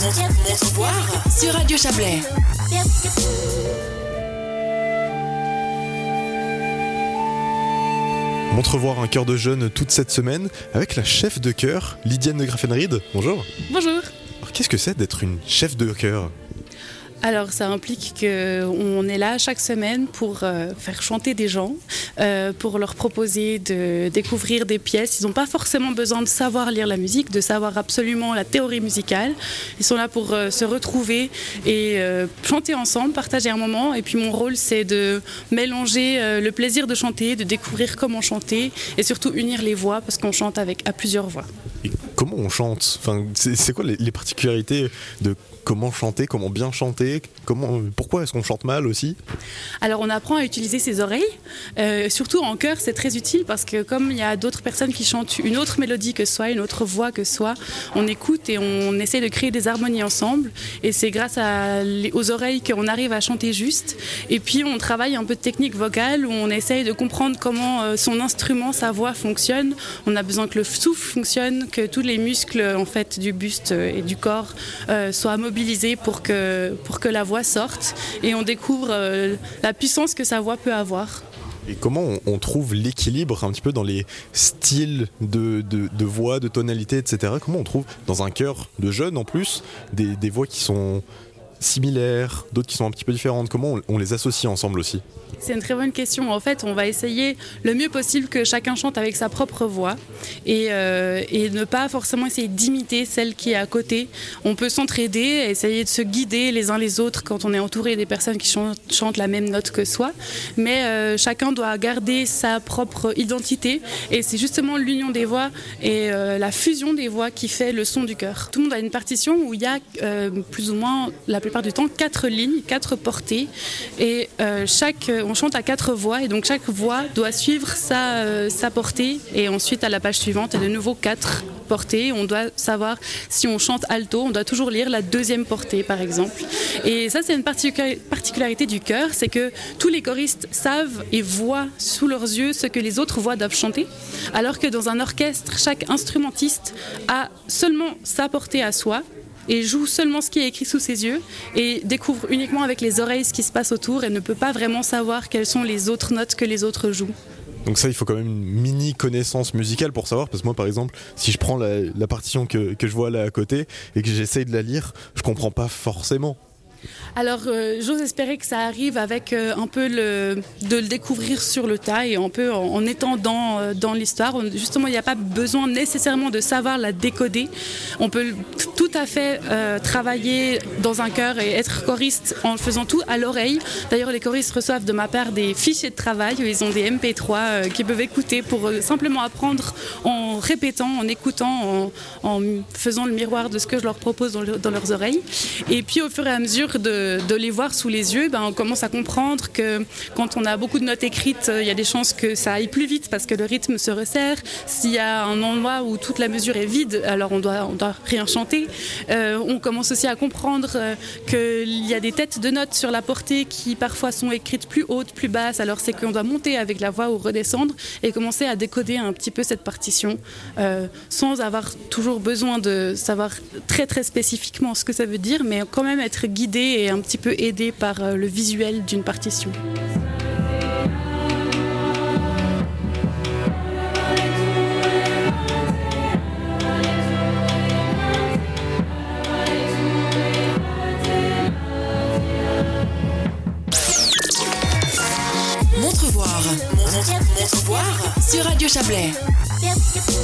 Montrevoir sur Radio Chablais. Montrevoir un chœur de jeunes toute cette semaine avec la chef de chœur, Lydiane de Graffenried. Bonjour. Bonjour. Alors, qu'est-ce que c'est d'être une chef de chœur ? Alors ça implique qu'on est là chaque semaine pour faire chanter des gens, pour leur proposer de découvrir des pièces. Ils n'ont pas forcément besoin de savoir lire la musique, de savoir absolument la théorie musicale. Ils sont là pour se retrouver et chanter ensemble, partager un moment. Et puis mon rôle, c'est de mélanger le plaisir de chanter, de découvrir comment chanter et surtout unir les voix parce qu'on chante à plusieurs voix. Et comment on chante ? C'est quoi les particularités de comment chanter, comment bien chanter, pourquoi est-ce qu'on chante mal aussi ? Alors on apprend à utiliser ses oreilles, surtout en chœur c'est très utile parce que comme il y a d'autres personnes qui chantent une autre mélodie que soi, une autre voix que soi, on écoute et on essaie de créer des harmonies ensemble et c'est grâce aux oreilles qu'on arrive à chanter juste. Et puis on travaille un peu de technique vocale où on essaye de comprendre comment son instrument, sa voix fonctionne. On a besoin que le souffle fonctionne, que tous les muscles en fait, du buste et du corps soient mobilisés pour que la voix sorte et on découvre la puissance que sa voix peut avoir. Et comment on trouve l'équilibre un petit peu dans les styles de voix, de tonalité, etc. Comment on trouve dans un chœur de jeunes en plus des voix qui sont similaires, d'autres qui sont un petit peu différentes. Comment on les associe ensemble aussi ? C'est une très bonne question. En fait, on va essayer le mieux possible que chacun chante avec sa propre voix et ne pas forcément essayer d'imiter celle qui est à côté. On peut s'entraider, essayer de se guider les uns les autres quand on est entouré des personnes qui chantent la même note que soi. Mais chacun doit garder sa propre identité et c'est justement l'union des voix et la fusion des voix qui fait le son du chœur. Tout le monde a une partition où il y a plus ou moins la plupart du temps 4 lignes, 4 portées et on chante à 4 voix et donc chaque voix doit suivre sa portée et ensuite à la page suivante il y a de nouveau 4 portées. On doit savoir si on chante alto, on doit toujours lire la deuxième portée par exemple. Et ça c'est une particularité du chœur, c'est que tous les choristes savent et voient sous leurs yeux ce que les autres voix doivent chanter, alors que dans un orchestre, chaque instrumentiste a seulement sa portée à soi et joue seulement ce qui est écrit sous ses yeux et découvre uniquement avec les oreilles ce qui se passe autour et ne peut pas vraiment savoir quelles sont les autres notes que les autres jouent. Donc ça, il faut quand même une mini connaissance musicale pour savoir, parce que moi par exemple, si je prends la partition que je vois là à côté et que j'essaye de la lire, je comprends pas forcément. Alors, j'ose espérer que ça arrive avec un peu de le découvrir sur le tas et un peu en étant dans l'histoire. Justement, il n'y a pas besoin nécessairement de savoir la décoder. On peut tout à fait travailler dans un chœur et être choriste en faisant tout à l'oreille. D'ailleurs, les choristes reçoivent de ma part des fichiers de travail où ils ont des MP3 qu'ils peuvent écouter pour simplement apprendre en répétant, en écoutant, en faisant le miroir de ce que je leur propose dans leurs oreilles. Et puis, au fur et à mesure de les voir sous les yeux, on commence à comprendre que quand on a beaucoup de notes écrites, il y a des chances que ça aille plus vite parce que le rythme se resserre. S'il y a un endroit où toute la mesure est vide, alors on doit rien chanter. On commence aussi à comprendre qu'il y a des têtes de notes sur la portée qui parfois sont écrites plus hautes, plus basses. Alors c'est qu'on doit monter avec la voix ou redescendre et commencer à décoder un petit peu cette partition sans avoir toujours besoin de savoir très très spécifiquement ce que ça veut dire, mais quand même être guidé et un petit peu aidé par le visuel d'une partition. Montrevoir sur Radio Chablais.